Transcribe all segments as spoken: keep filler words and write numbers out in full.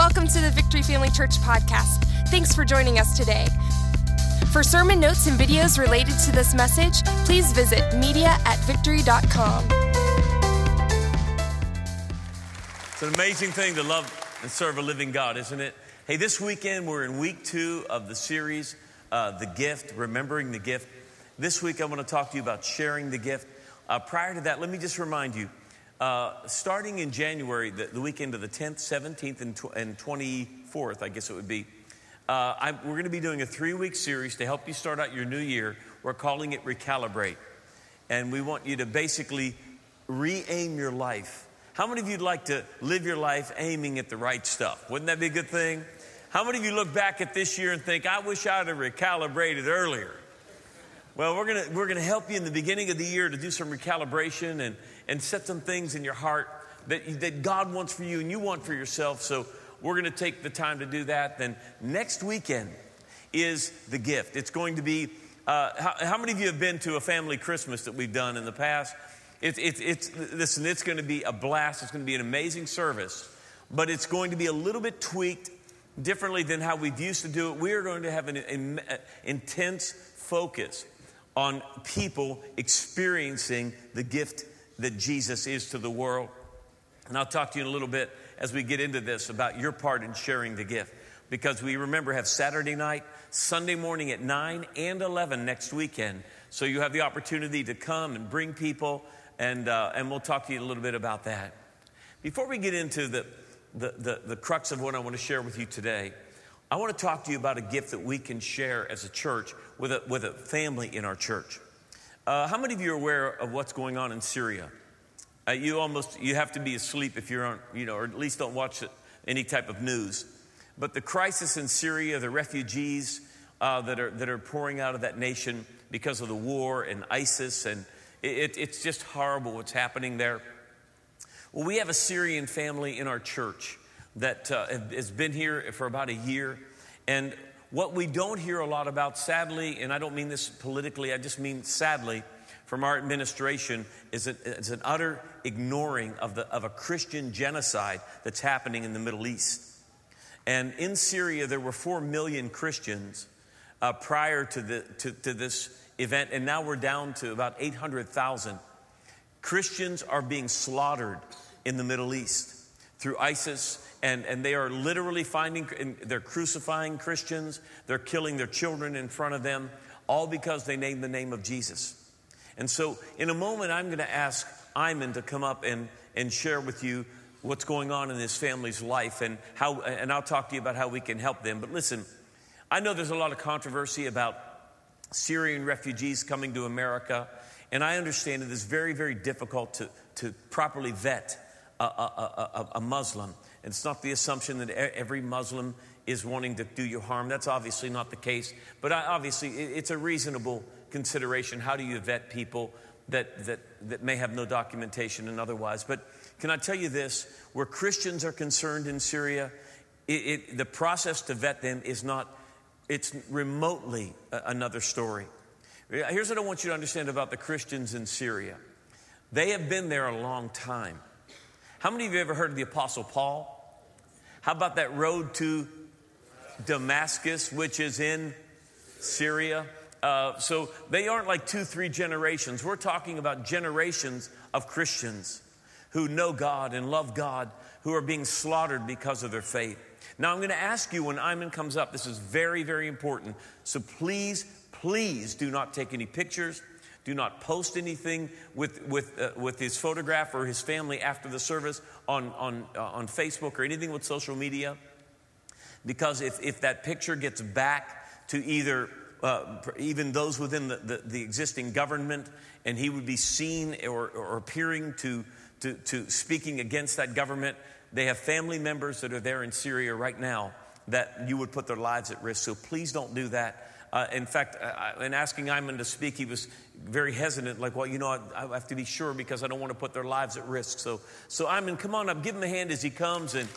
Welcome to the Victory Family Church podcast. Thanks for joining us today. For sermon notes and videos related to this message, please visit media at victory dot com. It's an amazing thing to love and serve a living God, isn't it? Hey, this weekend we're in week two of the series, uh, The Gift, Remembering the Gift. This week I want to talk to you about sharing the gift. Uh, prior to that, let me just remind you, uh, starting in January, the, the weekend of the tenth, seventeenth, and, tw- and twenty-fourth, I guess it would be, uh, I, we're going to be doing a three-week series to help you start out your new year. We're calling it Recalibrate. And we want you to basically re-aim your life. How many of you'd like to live your life aiming at the right stuff? Wouldn't that be a good thing? How many of you look back at this year and think, I wish I'd have recalibrated earlier? Well, we're gonna we're gonna help you in the beginning of the year to do some recalibration and, and set some things in your heart that, that God wants for you and you want for yourself. So we're gonna take the time to do that. Then next weekend is the gift. It's going to be, uh, how, how many of you have been to a family Christmas that we've done in the past? It's, it's, it's, listen, it's going to be a blast. It's going to be an amazing service, but it's going to be a little bit tweaked differently than how we've used to do it. We are going to have an, an intense focus on people experiencing the gift that Jesus is to the world. And I'll talk to you in a little bit as we get into this about your part in sharing the gift, because we remember have Saturday night, Sunday morning at nine and eleven next weekend. So you have the opportunity to come and bring people. And uh, and we'll talk to you a little bit about that. Before we get into the, the, the, the crux of what I want to share with you today, I want to talk to you about a gift that we can share as a church with a, with a family in our church. Uh, how many of you are aware of what's going on in Syria? Uh, you almost, you have to be asleep if you're on, you know, or at least don't watch any type of news. But the crisis in Syria, the refugees uh, that are that are pouring out of that nation because of the war and ISIS, and It, it's just horrible what's happening there. Well, we have a Syrian family in our church that uh, has been here for about a year. And what we don't hear a lot about, sadly, and I don't mean this politically, I just mean sadly, from our administration, is, a, is an utter ignoring of, the, of a Christian genocide that's happening in the Middle East. And in Syria, there were four million Christians uh, prior to, the, to, to this event, and now we're down to about eight hundred thousand. Christians are being slaughtered in the Middle East through ISIS, and, and they are literally finding, they're crucifying Christians, they're killing their children in front of them, all because they named the name of Jesus. And so in a moment, I'm going to ask Iman to come up and, and share with you what's going on in his family's life, and how, and I'll talk to you about how we can help them. But listen, I know there's a lot of controversy about Syrian refugees coming to America, and I understand it is very, very difficult to, to properly vet a, a, a, a Muslim. And it's not the assumption that every Muslim is wanting to do you harm. That's obviously not the case. But I, obviously, it's a reasonable consideration. How do you vet people that, that, that may have no documentation and otherwise? But can I tell you this? Where Christians are concerned in Syria, it, it, the process to vet them is not It's remotely another story. Here's what I want you to understand about the Christians in Syria. They have been there a long time. How many of you ever heard of the Apostle Paul? How about that road to Damascus, which is in Syria? Uh, so they aren't like two, three generations. We're talking about generations of Christians who know God and love God, who are being slaughtered because of their faith. Now, I'm going to ask you when Iman comes up, this is very, very important. So please, please do not take any pictures. Do not post anything with with uh, with his photograph or his family after the service on, on, uh, on Facebook or anything with social media. Because if, if that picture gets back to either uh, even those within the, the, the existing government, and he would be seen or, or appearing to, to, to speaking against that government, they have family members that are there in Syria right now that you would put their lives at risk. So please don't do that. Uh, in fact, uh, in asking Iman to speak, he was very hesitant, like, well, you know, I, I have to be sure because I don't want to put their lives at risk. So, so Iman, come on up, give him a hand as he comes. And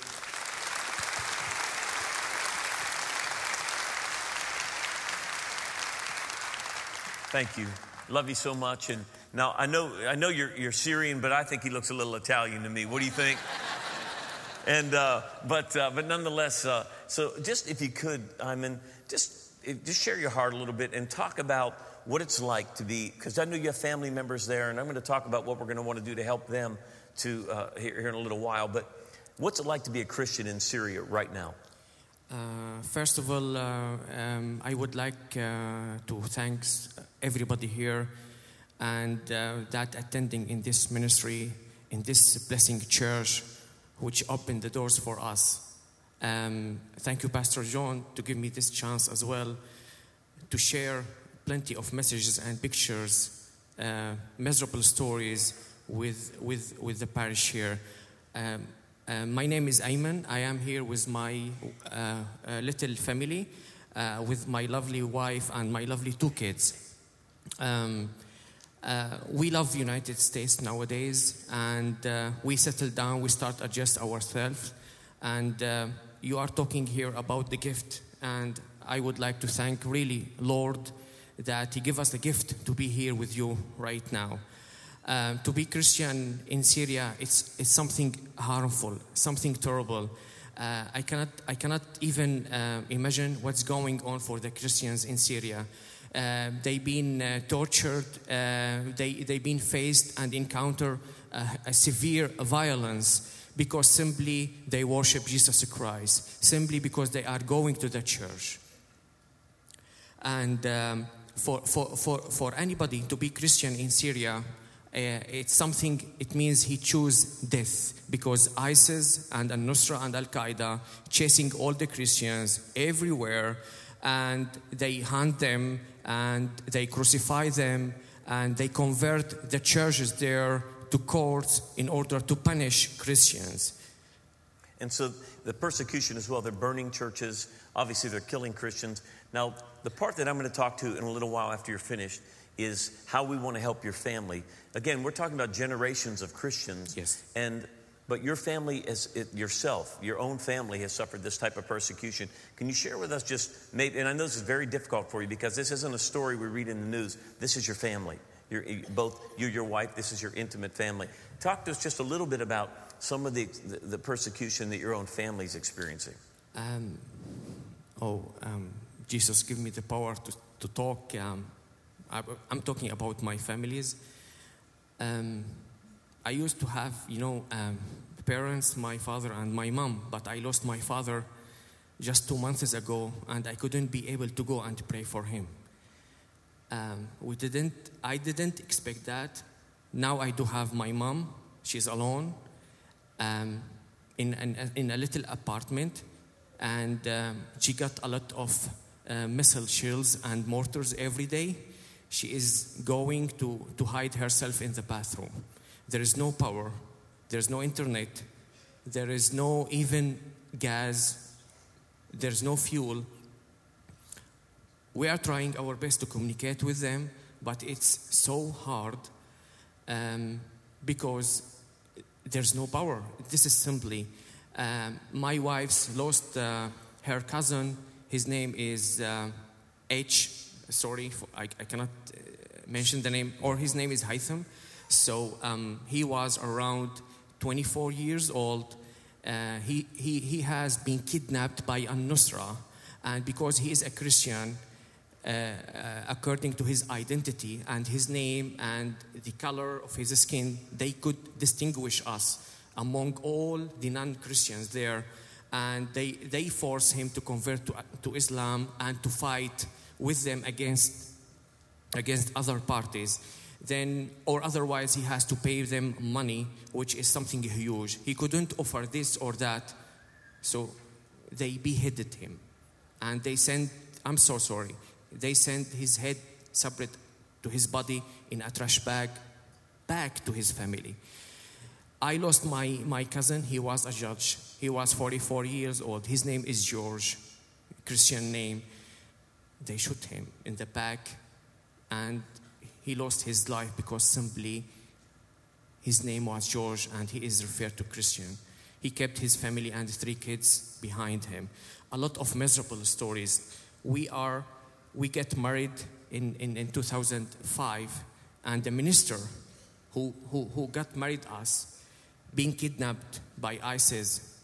thank you. Love you so much. And now I know I know you're, you're Syrian, but I think he looks a little Italian to me. What do you think? and uh, but uh, but nonetheless, uh, so just if you could, Ayman, just just share your heart a little bit and talk about what it's like to be, because I know you have family members there, and I'm going to talk about what we're going to want to do to help them to uh, here, here in a little while. But what's it like to be a Christian in Syria right now? Uh, first of all, uh, um, I would like uh, to thank everybody here and uh, that attending in this ministry, in this blessing church, which opened the doors for us. Um, thank you, Pastor John, to give me this chance as well to share plenty of messages and pictures, uh, miserable stories with with with the parish here. Um, uh, my name is Ayman. I am here with my uh, uh, little family, uh, with my lovely wife and my lovely two kids. Um, uh, we love United States nowadays, and uh, we settle down. We start adjust ourselves, and uh, you are talking here about the gift, and I would like to thank really Lord that He gave us the gift to be here with you right now. Uh, to be Christian in Syria, it's it's something harmful, something terrible. Uh, I cannot I cannot even uh, imagine what's going on for the Christians in Syria. Uh, they've been uh, tortured. Uh, they they've been faced and encounter uh, a severe violence because simply they worship Jesus Christ, simply because they are going to the church. And um, for, for, for, for anybody to be Christian in Syria, uh, it's something, it means he choose death, because ISIS and Al-Nusra and Al-Qaeda chasing all the Christians everywhere, and they hunt them and they crucify them and they convert the churches there to courts in order to punish Christians. And so the persecution as well, they're burning churches, obviously they're killing Christians. Now, the part that I'm going to talk to in a little while after you're finished is how we want to help your family. Again, we're talking about generations of Christians. Yes. And but your family, as it, yourself, your own family has suffered this type of persecution. Can you share with us just maybe, and I know this is very difficult for you because this isn't a story we read in the news. This is your family. You're, both you, your wife, this is your intimate family. Talk to us just a little bit about some of the, the, the persecution that your own family is experiencing. Um, oh, um, Jesus, give me the power to, to talk. Um, I, I'm talking about my families. Um, I used to have, you know, um, parents, my father and my mom, but I lost my father just two months ago, and I couldn't be able to go and pray for him. Um, we didn't. I didn't expect that. Now I do have my mom. She's alone, um, in an, in a little apartment, and um, she got a lot of uh, missile shells and mortars every day. She is going to to hide herself in the bathroom. There is no power. There is no internet. There is no even gas. There's no fuel. We are trying our best to communicate with them, but it's so hard um, because there's no power. This is simply, um, my wife's lost uh, her cousin. His name is uh, H. Sorry, for, I, I cannot uh, mention the name, or his name is Haytham. So um, he was around twenty-four years old. Uh, he, he, he has been kidnapped by Al-Nusra, and because he is a Christian, Uh, uh, according to his identity and his name and the color of his skin, they could distinguish us among all the non-Christians there, and they they force him to convert to, to Islam and to fight with them against against other parties. Then, or otherwise, he has to pay them money, which is something huge. He couldn't offer this or that, so they beheaded him, and they sent. I'm so sorry. They sent his head separate to his body in a trash bag back to his family. I lost my, my cousin. He was a judge. He was forty-four years old. His name is George, Christian name. They shot him in the back, and he lost his life because simply his name was George and he is referred to Christian. He kept his family and three kids behind him. A lot of miserable stories. We are... We get married in, in, in two thousand five, and the minister who, who, who got married us, being kidnapped by ISIS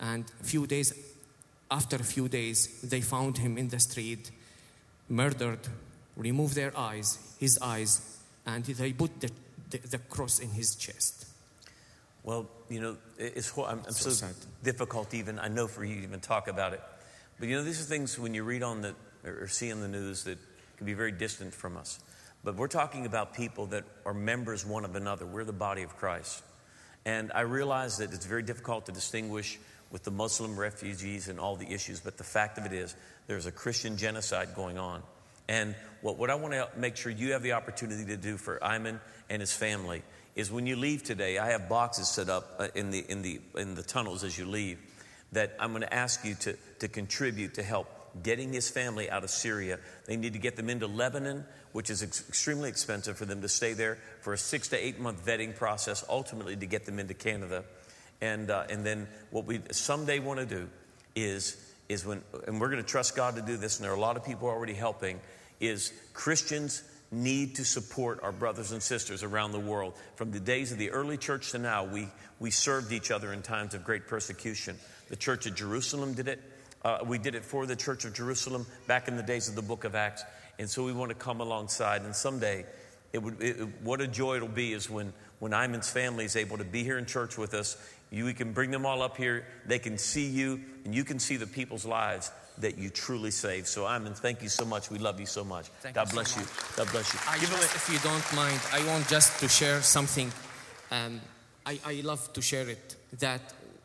And a few days, after a few days, they found him in the street, murdered, removed their eyes, his eyes, and they put the, the, the cross in his chest. Well, you know, it's I'm, I'm so, So sad. difficult even, I know for you to even talk about it. But you know, these are things when you read on the, or see on the news that can be very distant from us. But we're talking about people that are members one of another. We're the body of Christ. And I realize that it's very difficult to distinguish with the Muslim refugees and all the issues. But the fact of it is, there's a Christian genocide going on. And what, what I want to make sure you have the opportunity to do for Ayman and his family is when you leave today, I have boxes set up in the in the in the tunnels as you leave that I'm going to ask you to to contribute to help getting his family out of Syria. They need to get them into Lebanon, which is ex- extremely expensive for them to stay there for a six to eight month vetting process, ultimately to get them into Canada. And uh, and then what we someday want to do is is when, and we're going to trust God to do this, and there are a lot of people already helping, is Christians need to support our brothers and sisters around the world. From the days of the early church to now, we, we served each other in times of great persecution. The Church of Jerusalem did it. Uh, we did it for the Church of Jerusalem back in the days of the book of Acts. And so we want to come alongside. And someday, it would, it, what a joy it'll be is when, when Ayman's family is able to be here in church with us. You, we can bring them all up here. They can see you, and you can see the people's lives that you truly saved. So, Ayman, thank you so much. We love you so much. Thank God you bless so you. much. God bless you. I Give just, him if you don't mind, I want just to share something. Um, I, I love to share it. That,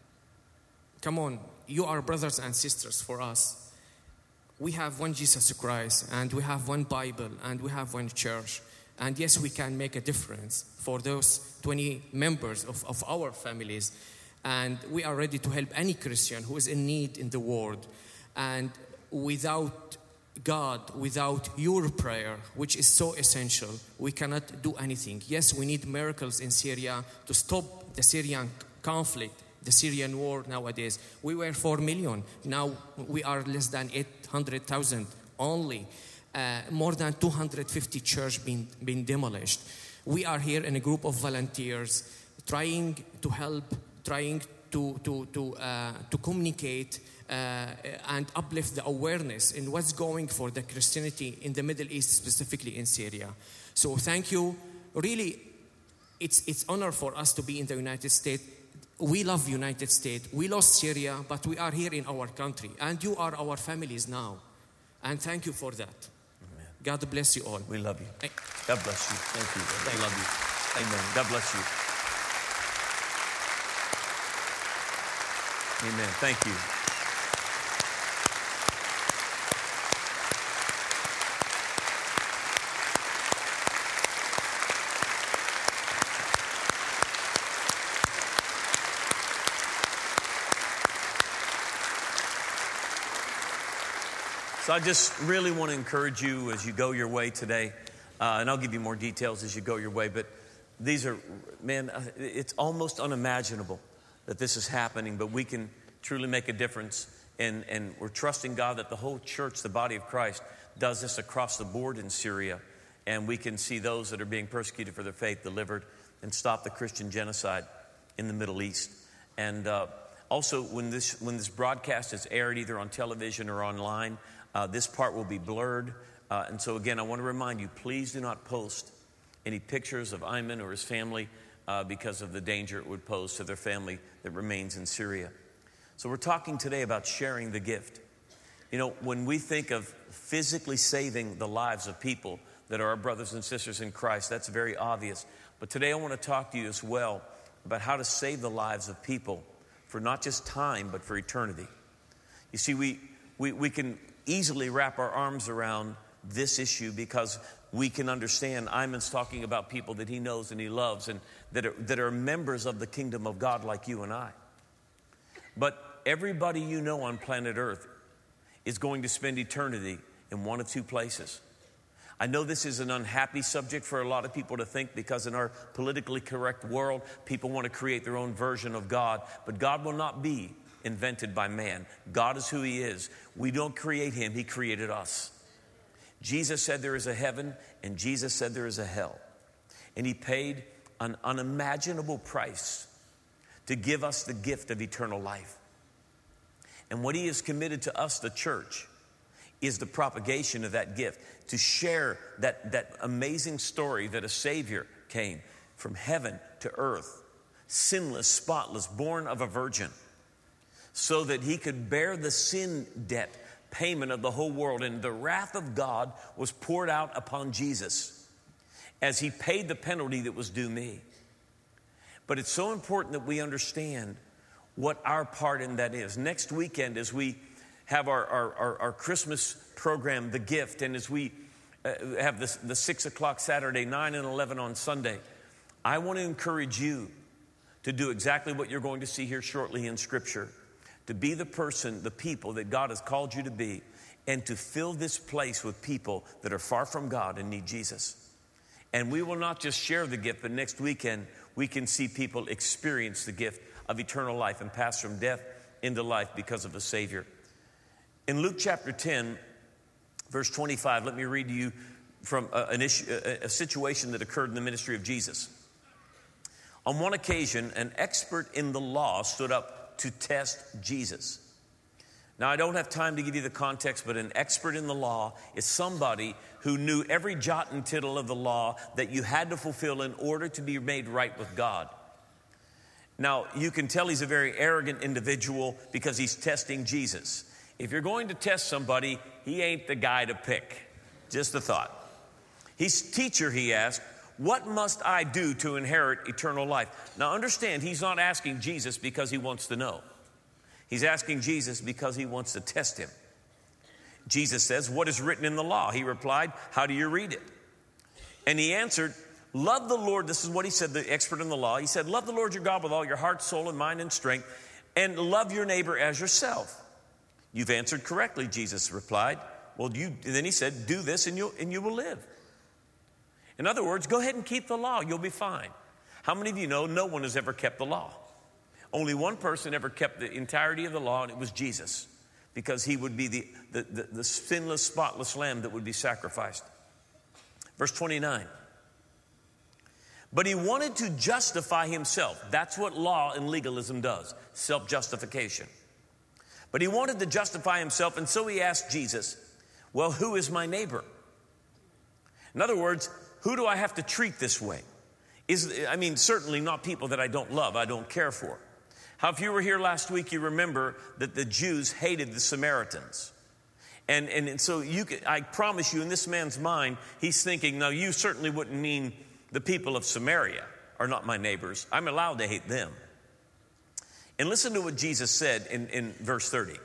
come on, you are brothers and sisters for us. We have one Jesus Christ, and we have one Bible, and we have one church. And yes, we can make a difference for those twenty members of, of our families. And we are ready to help any Christian who is in need in the world. And without God, without your prayer, which is so essential, we cannot do anything. Yes, we need miracles in Syria to stop the Syrian conflict, the Syrian war nowadays. We were four million. Now we are less than eight hundred thousand only. Uh, more than two hundred fifty churches being, being demolished. We are here in a group of volunteers trying to help, trying to, to, to, uh, to communicate uh, and uplift the awareness in what's going for the Christianity in the Middle East, specifically in Syria. So thank you. Really, it's it's honor for us to be in the United States. We love United States. We lost Syria, but we are here in our country. And you are our families now. And thank you for that. Amen. God bless you all. We love you. Hey. God bless you. Thank you. I love you. Amen. God bless you. Amen. Thank you. So I just really want to encourage you as you go your way today, uh, and I'll give you more details as you go your way, but these are, man, it's almost unimaginable that this is happening, but we can truly make a difference, and, and we're trusting God that the whole church, the body of Christ, does this across the board in Syria, and we can see those that are being persecuted for their faith delivered and stop the Christian genocide in the Middle East. And uh, also, when this when this broadcast is aired either on television or online, Uh, this part will be blurred. Uh, and so again, I want to remind you, please do not post any pictures of Ayman or his family uh, because of the danger it would pose to their family that remains in Syria. So we're talking today about sharing the gift. You know, when we think of physically saving the lives of people that are our brothers and sisters in Christ, that's very obvious. But today I want to talk to you as well about how to save the lives of people for not just time, but for eternity. You see, we we, we can easily wrap our arms around this issue because we can understand Ayman's talking about people that he knows and he loves and that are, that are members of the kingdom of God like you and I. But everybody you know on planet Earth is going to spend eternity in one of two places. I know this is an unhappy subject for a lot of people to think because in our politically correct world, people want to create their own version of God, but God will not be invented by man. God is who he is. We don't create him. He created us. Jesus said there is a heaven, and Jesus said there is a hell. And he paid an unimaginable price to give us the gift of eternal life. And what he has committed to us, the church, is the propagation of that gift, to share that, that amazing story that a Savior came from heaven to earth, sinless, spotless, born of a virgin, so that he could bear the sin debt payment of the whole world. And the wrath of God was poured out upon Jesus as he paid the penalty that was due me. But it's so important that we understand what our part in that is. Next weekend, as we have our, our, our, our Christmas program, The Gift, and as we uh, have this, the six o'clock Saturday, nine and eleven on Sunday, I want to encourage you to do exactly what you're going to see here shortly in Scripture, to be the person, the people that God has called you to be, and to fill this place with people that are far from God and need Jesus. And we will not just share the gift, but next weekend we can see people experience the gift of eternal life and pass from death into life because of the Savior. In Luke chapter ten, verse twenty-five, let me read to you from a, an issue, a, a situation that occurred in the ministry of Jesus. On one occasion, an expert in the law stood up to test Jesus. Now, I don't have time to give you the context, but an expert in the law is somebody who knew every jot and tittle of the law that you had to fulfill in order to be made right with God. Now, you can tell he's a very arrogant individual because he's testing Jesus. If you're going to test somebody, he ain't the guy to pick. Just a thought. He's teacher, he asked, what must I do to inherit eternal life? Now, understand, he's not asking Jesus because he wants to know. He's asking Jesus because he wants to test him. Jesus says, what is written in the law? He replied, how do you read it? And he answered, love the Lord. This is what he said, the expert in the law. He said, love the Lord your God with all your heart, soul, and mind and strength, and love your neighbor as yourself. You've answered correctly, Jesus replied. Well, you, and then he said, do this and you and you will live. In other words, go ahead and keep the law. You'll be fine. How many of you know no one has ever kept the law? Only one person ever kept the entirety of the law, and it was Jesus, because he would be the, the, the, the sinless, spotless lamb that would be sacrificed. Verse twenty-nine. But he wanted to justify himself. That's what law and legalism does, self-justification. But he wanted to justify himself, and so he asked Jesus, well, who is my neighbor? In other words, who do I have to treat this way? Is, I mean, certainly not people that I don't love, I don't care for. How, if you were here last week, you remember that the Jews hated the Samaritans. And, and, and so you could, I promise you, in this man's mind, he's thinking, now you certainly wouldn't mean the people of Samaria are not my neighbors. I'm allowed to hate them. And listen to what Jesus said in, in verse thirty.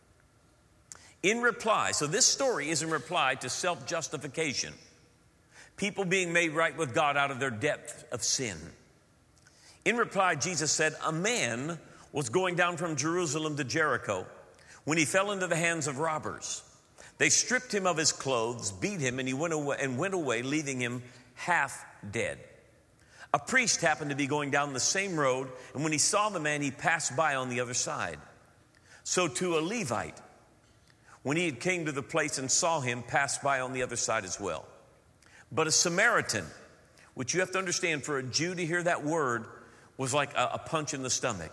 In reply, so this story is in reply to self-justification. People being made right with God out of their depth of sin. In reply, Jesus said, a man was going down from Jerusalem to Jericho when he fell into the hands of robbers. They stripped him of his clothes, beat him, and he went away, and went away, leaving him half dead. A priest happened to be going down the same road, and when he saw the man, he passed by on the other side. So to a Levite, when he came to the place and saw him, passed by on the other side as well. But a Samaritan, which you have to understand, for a Jew to hear that word was like a, a punch in the stomach.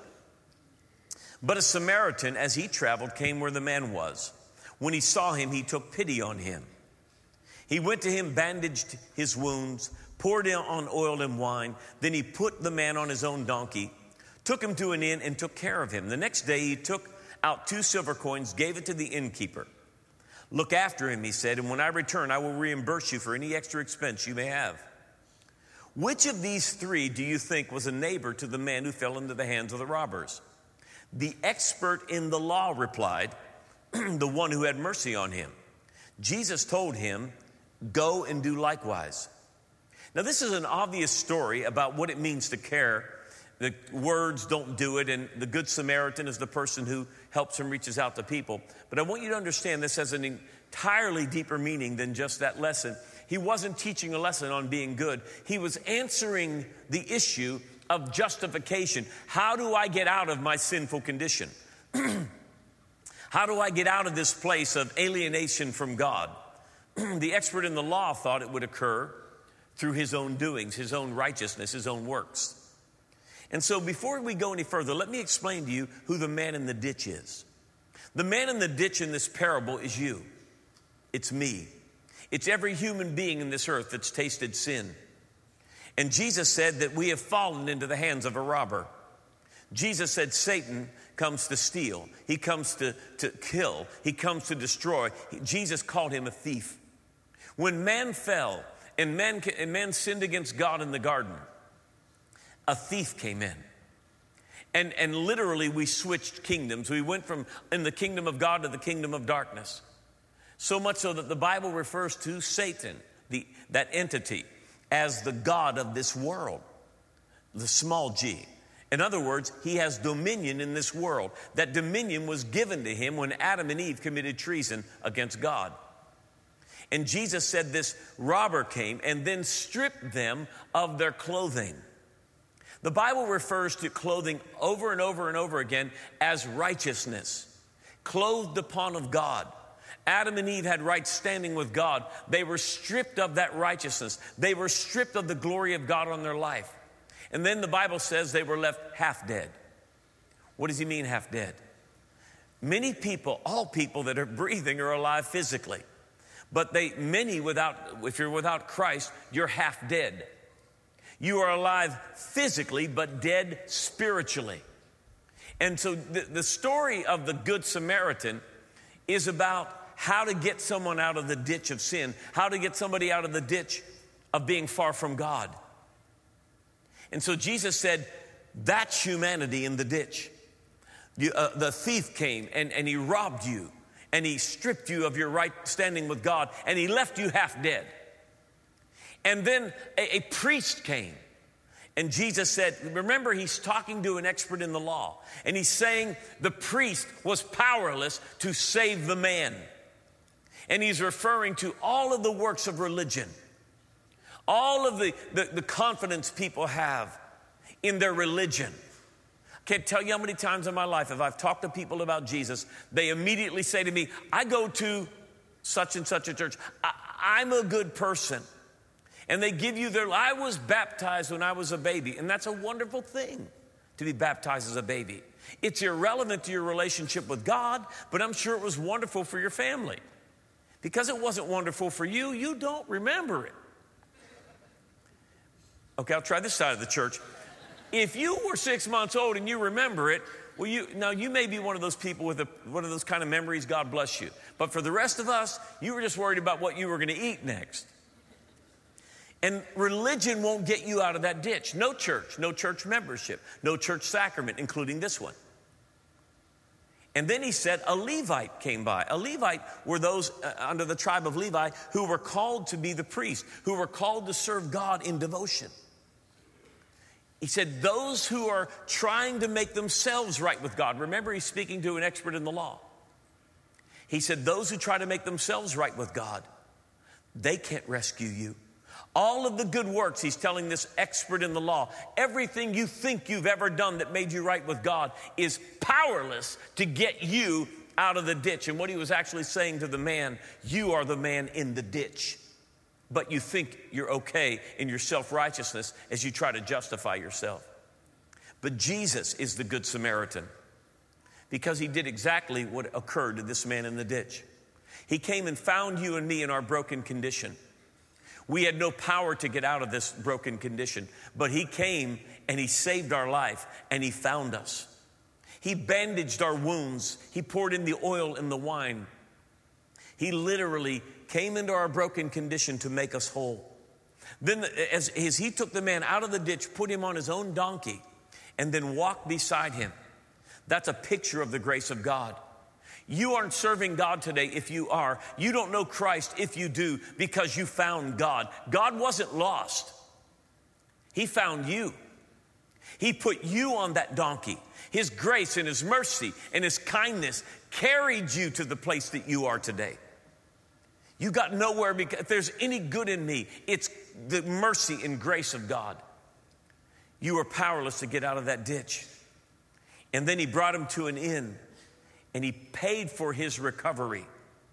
But a Samaritan, as he traveled, came where the man was. When he saw him, he took pity on him. He went to him, bandaged his wounds, poured on oil and wine. Then he put the man on his own donkey, took him to an inn, and took care of him. The next day he took out two silver coins, gave it to the innkeeper. Look after him, he said, and when I return, I will reimburse you for any extra expense you may have. Which of these three do you think was a neighbor to the man who fell into the hands of the robbers? The expert in the law replied, the one who had mercy on him. Jesus told him, go and do likewise. Now, this is an obvious story about what it means to care. The words don't do it, and the Good Samaritan is the person who helps and reaches out to people. But I want you to understand this has an entirely deeper meaning than just that lesson. He wasn't teaching a lesson on being good. He was answering the issue of justification. How do I get out of my sinful condition? How do I get out of this place of alienation from God? The expert in the law thought it would occur through his own doings, his own righteousness, his own works. And so before we go any further, let me explain to you who the man in the ditch is. The man in the ditch in this parable is you. It's me. It's every human being in this earth that's tasted sin. And Jesus said that we have fallen into the hands of a robber. Jesus said Satan comes to steal. He comes to, to kill. He comes to destroy. He, Jesus called him a thief. When man fell and man, and man sinned against God in the garden, a thief came in. And, and literally we switched kingdoms. We went from in the kingdom of God to the kingdom of darkness. So much so that the Bible refers to Satan, the, that entity, as the God of this world, the small g. In other words, he has dominion in this world. That dominion was given to him when Adam and Eve committed treason against God. And Jesus said this robber came and then stripped them of their clothing. The Bible refers to clothing over and over and over again as righteousness, clothed upon of God. Adam and Eve had right standing with God. They were stripped of that righteousness. They were stripped of the glory of God on their life. And then the Bible says they were left half dead. What does he mean half dead? Many people, all people that are breathing are alive physically. But they, many without, if you're without Christ, you're half dead. You are alive physically, but dead spiritually. And so the, the story of the Good Samaritan is about how to get someone out of the ditch of sin, how to get somebody out of the ditch of being far from God. And so Jesus said, that's humanity in the ditch. You, uh, the thief came and, and he robbed you, and he stripped you of your right standing with God, and he left you half dead. And then a, a priest came. And Jesus said, remember, he's talking to an expert in the law. And he's saying the priest was powerless to save the man. And he's referring to all of the works of religion. All of the, the, the confidence people have in their religion. I can't tell you how many times in my life, if I've talked to people about Jesus, they immediately say to me, I go to such and such a church. I, I'm a good person. And they give you their, I was baptized when I was a baby. And that's a wonderful thing, to be baptized as a baby. It's irrelevant to your relationship with God, but I'm sure it was wonderful for your family. Because it wasn't wonderful for you, you don't remember it. Okay, I'll try this side of the church. If you were six months old and you remember it, well, you now you may be one of those people with a, one of those kind of memories, God bless you. But for the rest of us, you were just worried about what you were going to eat next. And religion won't get you out of that ditch. No church, no church membership, no church sacrament, including this one. And then he said a Levite came by. A Levite were those uh, under the tribe of Levi who were called to be the priest, who were called to serve God in devotion. He said those who are trying to make themselves right with God. Remember, he's speaking to an expert in the law. He said those who try to make themselves right with God, they can't rescue you. All of the good works, he's telling this expert in the law, everything you think you've ever done that made you right with God is powerless to get you out of the ditch. And what he was actually saying to the man, you are the man in the ditch. But you think you're okay in your self-righteousness as you try to justify yourself. But Jesus is the Good Samaritan because he did exactly what occurred to this man in the ditch. He came and found you and me in our broken condition. We had no power to get out of this broken condition, but he came and he saved our life and he found us. He bandaged our wounds. He poured in the oil and the wine. He literally came into our broken condition to make us whole. Then as, as he took the man out of the ditch, put him on his own donkey, and then walked beside him. That's a picture of the grace of God. You aren't serving God today if you are. You don't know Christ if you do because you found God. God wasn't lost. He found you. He put you on that donkey. His grace and his mercy and his kindness carried you to the place that you are today. You got nowhere because if there's any good in me, it's the mercy and grace of God. You were powerless to get out of that ditch. And then he brought him to an inn. And he paid for his recovery.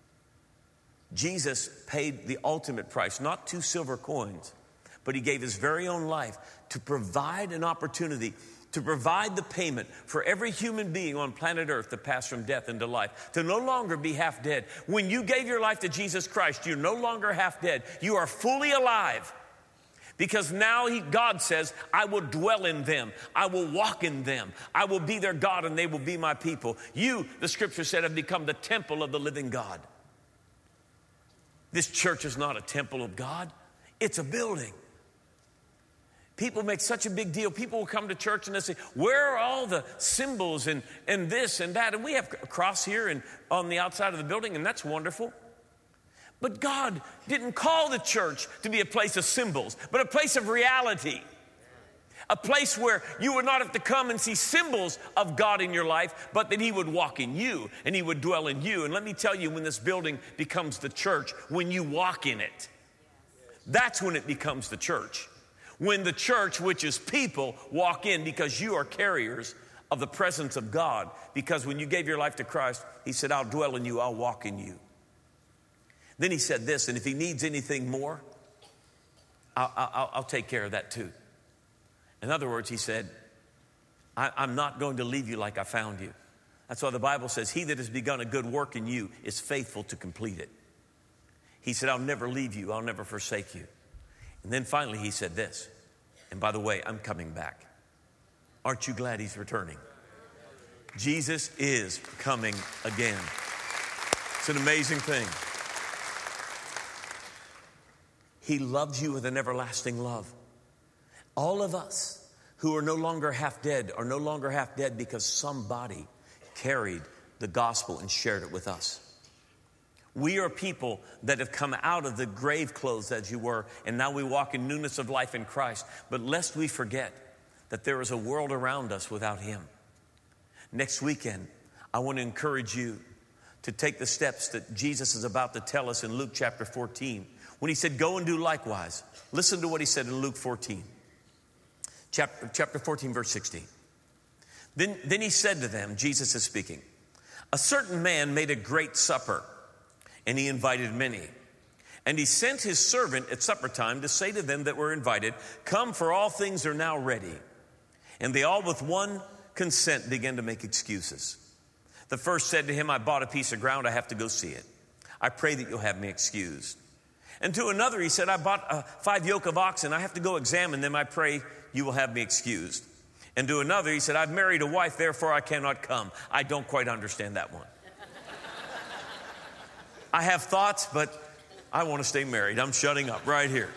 Jesus paid the ultimate price, not two silver coins, but he gave his very own life to provide an opportunity to provide the payment for every human being on planet Earth to pass from death into life, to no longer be half dead. When you gave your life to Jesus Christ, you're no longer half dead. You are fully alive. Because now he, God says, I will dwell in them. I will walk in them. I will be their God and they will be my people. You, the scripture said, have become the temple of the living God. This church is not a temple of God. It's a building. People make such a big deal. People will come to church and they say, where are all the symbols and, and this and that? And we have a cross here and on the outside of the building, and that's wonderful. But God didn't call the church to be a place of symbols, but a place of reality. A place where you would not have to come and see symbols of God in your life, but that he would walk in you and he would dwell in you. And let me tell you, when this building becomes the church, when you walk in it, that's when it becomes the church. When the church, which is people, walk in, because you are carriers of the presence of God. Because when you gave your life to Christ, he said, I'll dwell in you, I'll walk in you. Then he said this, and if he needs anything more, I'll, I'll, I'll take care of that too. In other words, he said, I, I'm not going to leave you like I found you. That's why the Bible says, he that has begun a good work in you is faithful to complete it. He said, I'll never leave you. I'll never forsake you. And then finally he said this, and by the way, I'm coming back. Aren't you glad he's returning? Jesus is coming again. It's an amazing thing. He loves you with an everlasting love. All of us who are no longer half dead are no longer half dead because somebody carried the gospel and shared it with us. We are people that have come out of the grave clothes, as you were, and now we walk in newness of life in Christ. But lest we forget that there is a world around us without him. Next weekend, I want to encourage you to take the steps that Jesus is about to tell us in Luke chapter fourteen. When he said, go and do likewise. Listen to what he said in Luke fourteen. Chapter, chapter fourteen, verse sixteen. Then, then he said to them, Jesus is speaking, a certain man made a great supper, and he invited many. And he sent his servant at supper time to say to them that were invited, come, for all things are now ready. And they all with one consent began to make excuses. The first said to him, I bought a piece of ground, I have to go see it. I pray that you'll have me excused. And to another he said, I bought uh, five yoke of oxen, I have to go examine them, I pray you will have me excused. And to another he said, I've married a wife, therefore I cannot come. I don't quite understand that one. I have thoughts, but I want to stay married. I'm shutting up right here.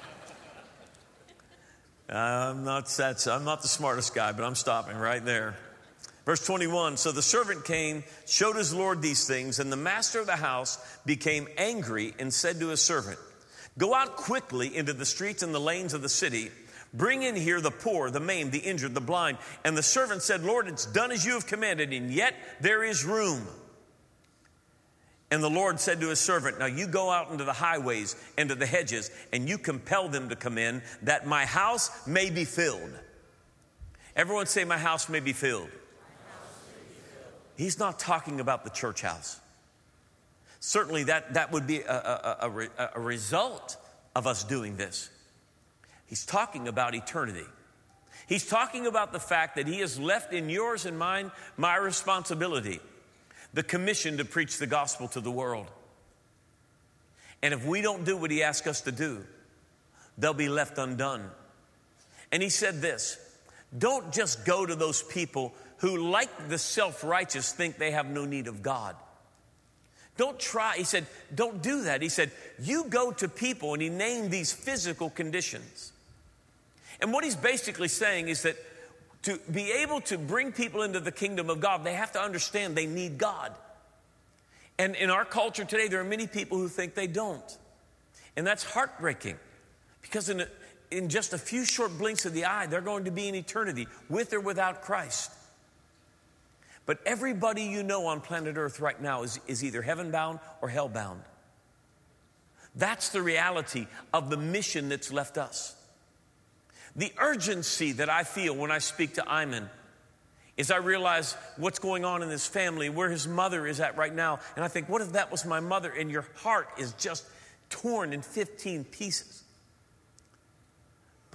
I'm not that, I'm not the smartest guy, but I'm stopping right there. Verse twenty-one, so the servant came, showed his Lord these things, and the master of the house became angry and said to his servant, go out quickly into the streets and the lanes of the city, bring in here the poor, the maimed, the injured, the blind. And the servant said, Lord, it's done as you have commanded, and yet there is room. And the Lord said to his servant, now you go out into the highways and to the hedges, and you compel them to come in, that my house may be filled. Everyone say, my house may be filled. He's not talking about the church house. Certainly that, that would be a, a, a, a result of us doing this. He's talking about eternity. He's talking about the fact that he has left in yours and mine my responsibility, the commission to preach the gospel to the world. And if we don't do what he asks us to do, they'll be left undone. And he said this, don't just go to those people who, like the self-righteous, think they have no need of God. Don't try, he said, don't do that. He said, you go to people, and he named these physical conditions. And what he's basically saying is that to be able to bring people into the kingdom of God, they have to understand they need God. And in our culture today, there are many people who think they don't. And that's heartbreaking, because in, a, in just a few short blinks of the eye, they're going to be in eternity with or without Christ. But everybody you know on planet Earth right now is, is either heaven-bound or hell-bound. That's the reality of the mission that's left us. The urgency that I feel when I speak to Iman is I realize what's going on in his family, where his mother is at right now. And I think, what if that was my mother? And your heart is just torn in fifteen pieces. But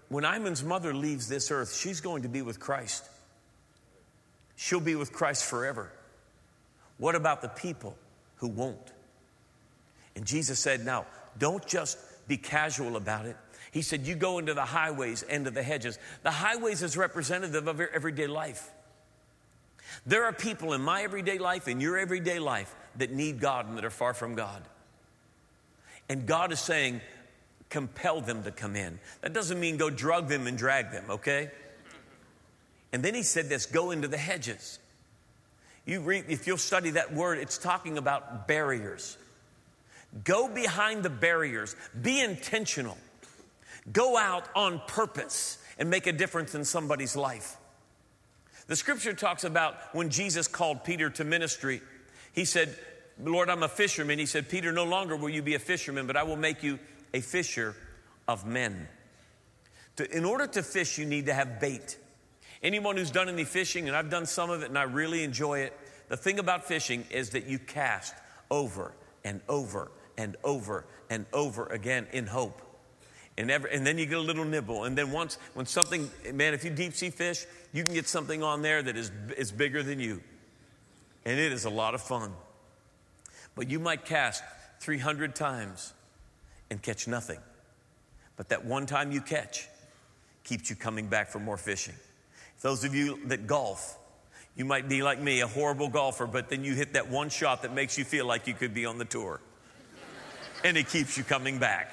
when Iman's mother leaves this earth, she's going to be with Christ. She'll be with Christ forever. What about the people who won't? And Jesus said, now, don't just be casual about it. He said, you go into the highways and to the hedges. The highways is representative of your everyday life. There are people in my everyday life, in your everyday life, that need God and that are far from God. And God is saying, compel them to come in. That doesn't mean go drug them and drag them, okay? And then he said this, go into the hedges. You read, if you'll study that word, it's talking about barriers. Go behind the barriers. Be intentional. Go out on purpose and make a difference in somebody's life. The scripture talks about when Jesus called Peter to ministry. He said, Lord, I'm a fisherman. He said, Peter, no longer will you be a fisherman, but I will make you a fisher of men. To, in order to fish, you need to have bait. Anyone who's done any fishing, and I've done some of it and I really enjoy it, the thing about fishing is that you cast over and over and over and over again in hope. And, every, and then you get a little nibble. And then once, when something, man, if you deep sea fish, you can get something on there that is, is bigger than you. And it is a lot of fun. But you might cast three hundred times and catch nothing. But that one time you catch keeps you coming back for more fishing. Those of you that golf, you might be like me, a horrible golfer, but then you hit that one shot that makes you feel like you could be on the tour. And it keeps you coming back.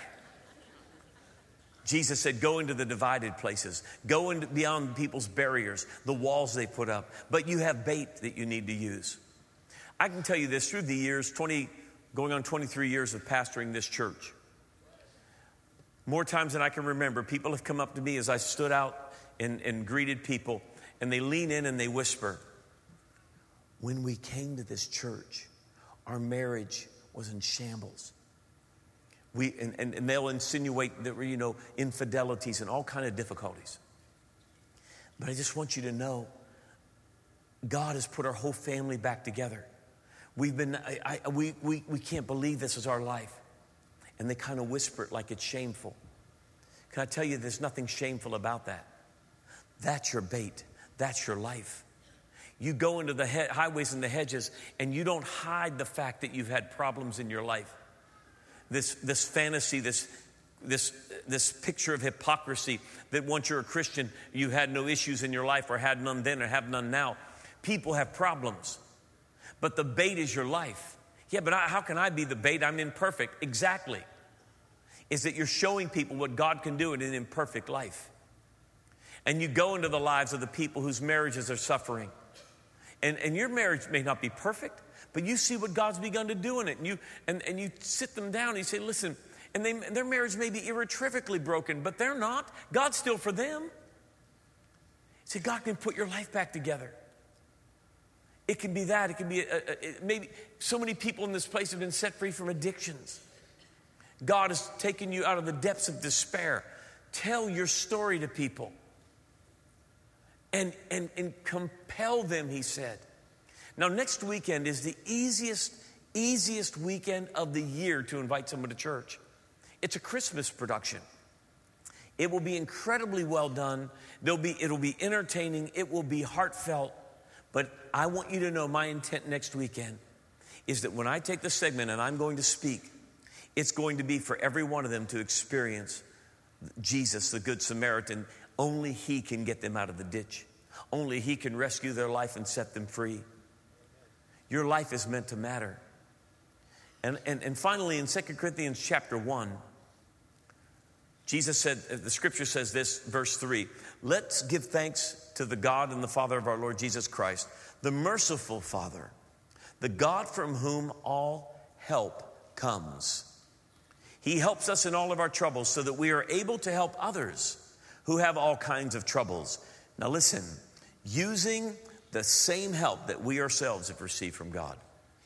Jesus said, go into the divided places. Go into beyond people's barriers, the walls they put up. But you have bait that you need to use. I can tell you this, through the years, twenty, going on twenty-three years of pastoring this church, more times than I can remember, people have come up to me as I stood out and, and greeted people, and they lean in and they whisper, when we came to this church, our marriage was in shambles. We, and, and, and they'll insinuate that, you know, infidelities and all kind of difficulties. But I just want you to know, God has put our whole family back together. We've been, I, I, we, we, we can't believe this is our life. And they kind of whisper it like it's shameful. Can I tell you, there's nothing shameful about that. That's your bait. That's your life. You go into the he- highways and the hedges, and you don't hide the fact that you've had problems in your life. This, this fantasy, this, this, this picture of hypocrisy that once you're a Christian, you had no issues in your life or had none then or have none now. People have problems, but the bait is your life. Yeah, but I, how can I be the bait? I'm imperfect. Exactly. Is that you're showing people what God can do in an imperfect life. And you go into the lives of the people whose marriages are suffering. And, and your marriage may not be perfect, but you see what God's begun to do in it. And you, and, and you sit them down and you say, listen, and they, their marriage may be irretrievably broken, but they're not. God's still for them. See, God can put your life back together. It can be that. It can be a, a, a, maybe so many people in this place have been set free from addictions. God has taken you out of the depths of despair. Tell your story to people. And, and, and compel them, he said. Now, next weekend is the easiest, easiest weekend of the year to invite someone to church. It's a Christmas production. It will be incredibly well done. There'll be, it'll be entertaining. It will be heartfelt. But I want you to know my intent next weekend is that when I take the segment and I'm going to speak, it's going to be for every one of them to experience Jesus, the Good Samaritan. Only he can get them out of the ditch. Only he can rescue their life and set them free. Your life is meant to matter. And, and, and finally, in Second Corinthians chapter one, Jesus said, the scripture says this, verse three, let's give thanks to the God and the Father of our Lord Jesus Christ, the merciful Father, the God from whom all help comes. He helps us in all of our troubles so that we are able to help others who have all kinds of troubles. Now listen, using the same help that we ourselves have received from God.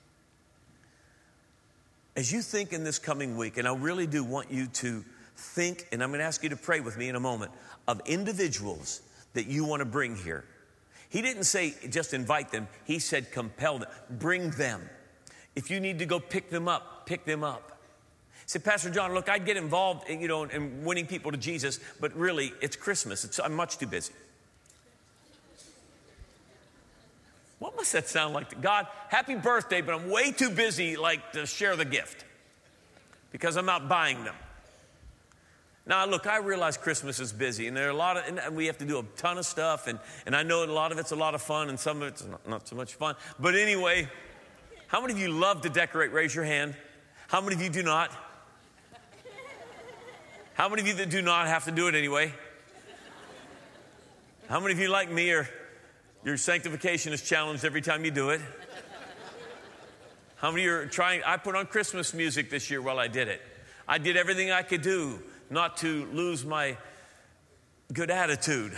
As you think in this coming week, and I really do want you to think, and I'm going to ask you to pray with me in a moment, of individuals that you want to bring here. He didn't say just invite them. He said compel them. Bring them. If you need to go pick them up, pick them up. Say, Pastor John, look, I'd get involved in, you know, in winning people to Jesus, but really, it's Christmas. It's, I'm much too busy. What must that sound like to God? Happy birthday, but I'm way too busy, like, to share the gift because I'm out buying them. Now, look, I realize Christmas is busy, and there are a lot of, and we have to do a ton of stuff, and, and I know a lot of it's a lot of fun, and some of it's not, not so much fun. But anyway, how many of you love to decorate? Raise your hand. How many of you do not? How many of you that do not have to do it anyway? How many of you, like me, are your sanctification is challenged every time you do it? How many of you are trying? I put on Christmas music this year while I did it. I did everything I could do not to lose my good attitude.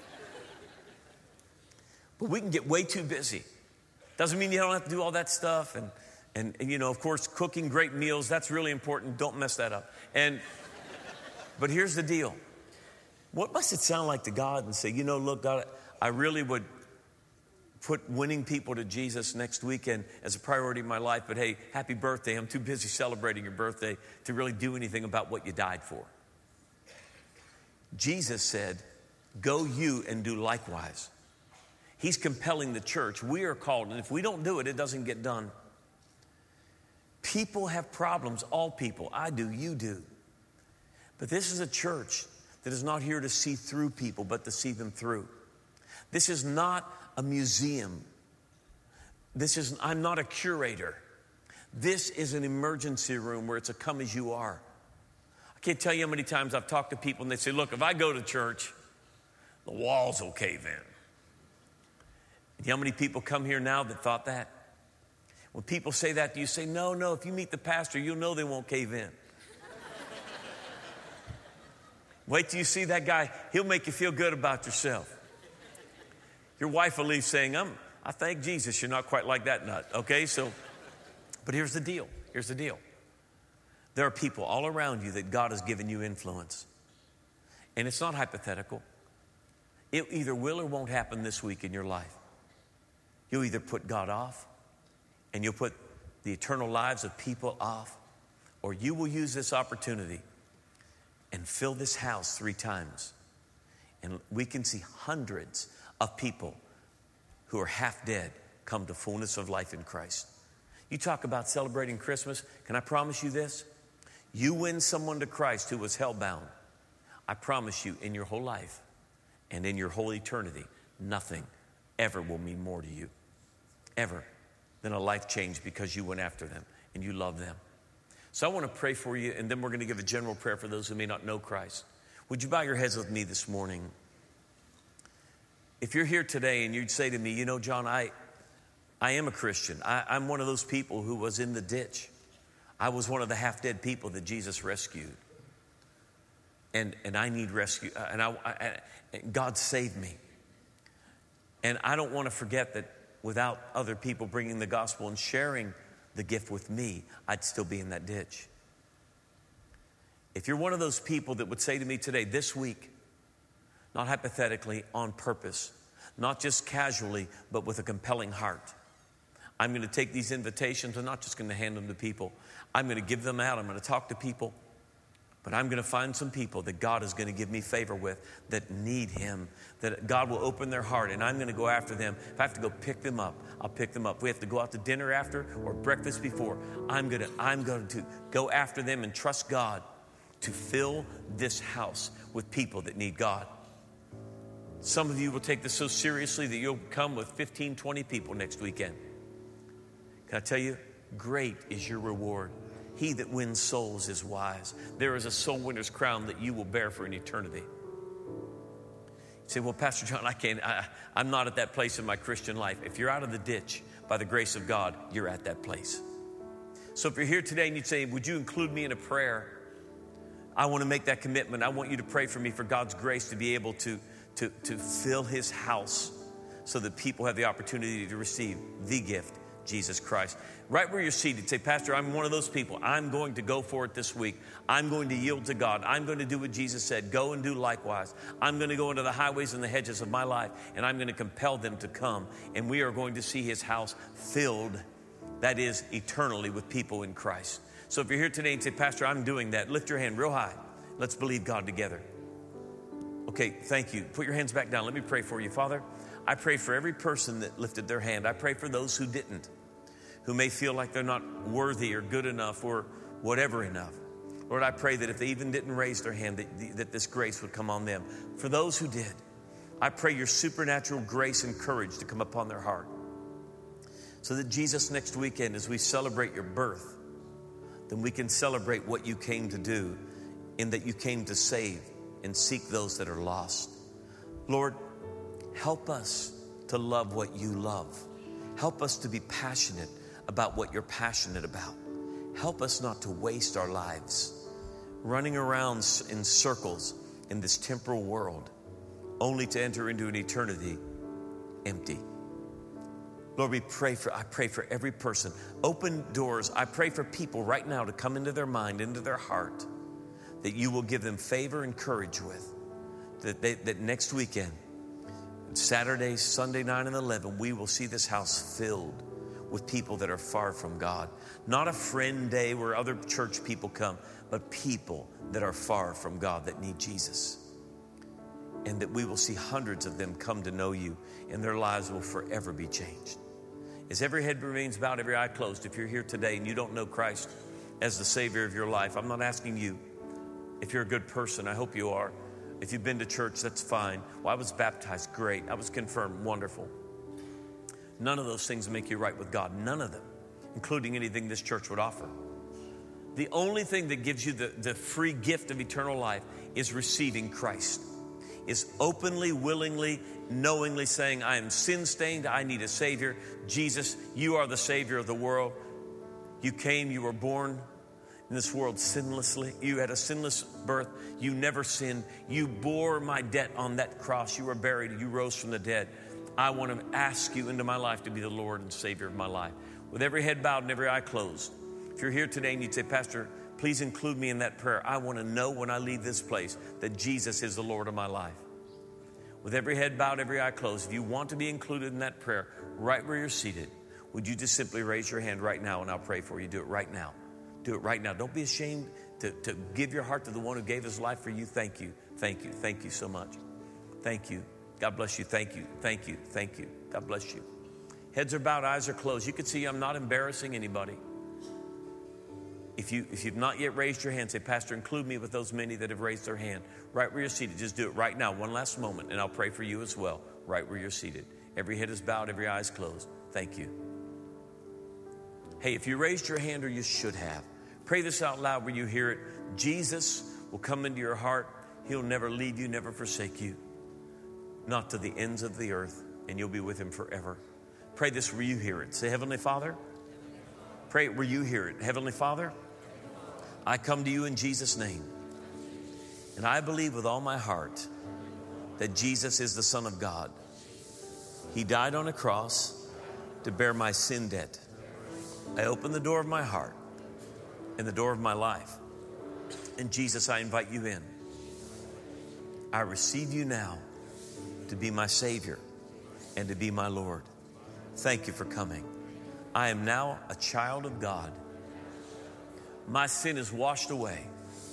But we can get way too busy. Doesn't mean you don't have to do all that stuff. And, and, and you know, of course, cooking great meals, that's really important. Don't mess that up. And But here's the deal. What must it sound like to God and say, you know, look, God, I really would put winning people to Jesus next weekend as a priority in my life, but hey, happy birthday. I'm too busy celebrating your birthday to really do anything about what you died for. Jesus said, go you and do likewise. He's compelling the church. We are called, and if we don't do it, it doesn't get done. People have problems, all people. I do, you do. But this is a church that is not here to see through people, but to see them through. This is not a museum. This is, I'm not a curator. This is an emergency room where it's a come as you are. I can't tell you how many times I've talked to people and they say, look, if I go to church, the walls will cave in. You know how many people come here now that thought that? When people say that, do you say, no, no, if you meet the pastor, you'll know they won't cave in. Wait till you see that guy. He'll make you feel good about yourself. Your wife will leave saying, I'm, I thank Jesus you're not quite like that nut. Okay, so, but here's the deal. Here's the deal. There are people all around you that God has given you influence. And it's not hypothetical. It either will or won't happen this week in your life. You'll either put God off and you'll put the eternal lives of people off, or you will use this opportunity and fill this house three times. And we can see hundreds of people who are half dead come to fullness of life in Christ. You talk about celebrating Christmas. Can I promise you this? You win someone to Christ who was hellbound. I promise you, in your whole life and in your whole eternity, nothing ever will mean more to you, ever, than a life change because you went after them and you love them. So I want to pray for you, and then we're going to give a general prayer for those who may not know Christ. Would you bow your heads with me this morning? If you're here today and you'd say to me, you know, John, I, I am a Christian. I, I'm one of those people who was in the ditch. I was one of the half-dead people that Jesus rescued. And, and I need rescue. And I, I, God saved me. And I don't want to forget that without other people bringing the gospel and sharing the gift with me, I'd still be in that ditch. If you're one of those people that would say to me today, this week, not hypothetically, on purpose, not just casually, but with a compelling heart, I'm going to take these invitations. I'm not just going to hand them to people. I'm going to give them out. I'm going to talk to people. But I'm going to find some people that God is going to give me favor with that need Him, that God will open their heart, and I'm going to go after them. If I have to go pick them up, I'll pick them up. If we have to go out to dinner after or breakfast before, I'm going to, I'm going to go after them and trust God to fill this house with people that need God. Some of you will take this so seriously that you'll come with fifteen, twenty people next weekend. Can I tell you, great is your reward. He that wins souls is wise. There is a soul winner's crown that you will bear for an eternity. You say, well, Pastor John, I can't, I, I'm not at that place in my Christian life. If you're out of the ditch, by the grace of God, you're at that place. So if you're here today and you'd say, would you include me in a prayer? I want to make that commitment. I want you to pray for me for God's grace to be able to, to, to fill His house so that people have the opportunity to receive the gift, Jesus Christ. Right where you're seated, say, Pastor, I'm one of those people. I'm going to go for it this week. I'm going to yield to God. I'm going to do what Jesus said. Go and do likewise. I'm going to go into the highways and the hedges of my life, and I'm going to compel them to come. And we are going to see His house filled, that is, eternally with people in Christ. So if you're here today and say, Pastor, I'm doing that, lift your hand real high. Let's believe God together. Okay, thank you. Put your hands back down. Let me pray for you. Father, I pray for every person that lifted their hand. I pray for those who didn't, who may feel like they're not worthy or good enough or whatever enough. Lord, I pray that if they even didn't raise their hand, that, that this grace would come on them. For those who did, I pray your supernatural grace and courage to come upon their heart. So that Jesus, next weekend, as we celebrate your birth, then we can celebrate what you came to do, in that you came to save and seek those that are lost. Lord, help us to love what you love. Help us to be passionate about what you're passionate about. Help us not to waste our lives running around in circles in this temporal world, only to enter into an eternity empty. Lord, we pray for, I pray for every person. Open doors. I pray for people right now to come into their mind, into their heart, that you will give them favor and courage with. That, they, that next weekend, Saturday, Sunday, nine and eleven, we will see this house filled with people that are far from God. Not a friend day where other church people come, but people that are far from God that need Jesus. And that we will see hundreds of them come to know you, and their lives will forever be changed. As every head remains bowed, every eye closed, if you're here today and you don't know Christ as the Savior of your life, I'm not asking you if you're a good person. I hope you are. If you've been to church, that's fine. Well, I was baptized, great. I was confirmed, wonderful. None of those things make you right with God. None of them, including anything this church would offer. The only thing that gives you the, the free gift of eternal life is receiving Christ. Is openly, willingly, knowingly saying, I am sin-stained, I need a Savior. Jesus, you are the Savior of the world. You came, you were born in this world sinlessly. You had a sinless birth. You never sinned. You bore my debt on that cross. You were buried. You rose from the dead. I want to ask you into my life to be the Lord and Savior of my life. With every head bowed and every eye closed. If you're here today and you'd say, Pastor, please include me in that prayer. I want to know when I leave this place that Jesus is the Lord of my life. With every head bowed, every eye closed, if you want to be included in that prayer, right where you're seated, would you just simply raise your hand right now and I'll pray for you. Do it right now. Do it right now. Don't be ashamed to, to give your heart to the one who gave his life for you. Thank you. Thank you. Thank you so much. Thank you. God bless you. Thank you. Thank you. Thank you. God bless you. Heads are bowed, eyes are closed. You can see I'm not embarrassing anybody. If, you, if you've not yet raised your hand, say, Pastor, include me with those many that have raised their hand. Right where you're seated, just do it right now. One last moment, and I'll pray for you as well. Right where you're seated. Every head is bowed, every eye is closed. Thank you. Hey, if you raised your hand, or you should have, pray this out loud where you hear it. Jesus will come into your heart. He'll never leave you, never forsake you. Not to the ends of the earth, and you'll be with him forever. Pray this where you hear it. Say, Heavenly Father. Pray it where you hear it. Heavenly Father, I come to you in Jesus' name. And I believe with all my heart that Jesus is the Son of God. He died on a cross to bear my sin debt. I open the door of my heart and the door of my life. And Jesus, I invite you in. I receive you now to be my Savior and to be my Lord. Thank you for coming. I am now a child of God. My sin is washed away.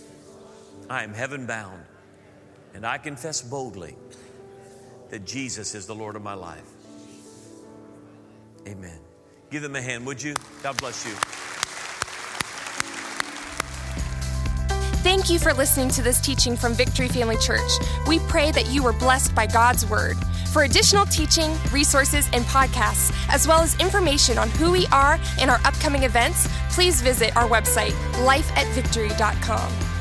I am heaven bound. And I confess boldly that Jesus is the Lord of my life. Amen. Give them a hand, would you? God bless you. Thank you for listening to this teaching from Victory Family Church. We pray that you were blessed by God's Word. For additional teaching, resources, and podcasts, as well as information on who we are and our upcoming events, please visit our website, life at victory dot com.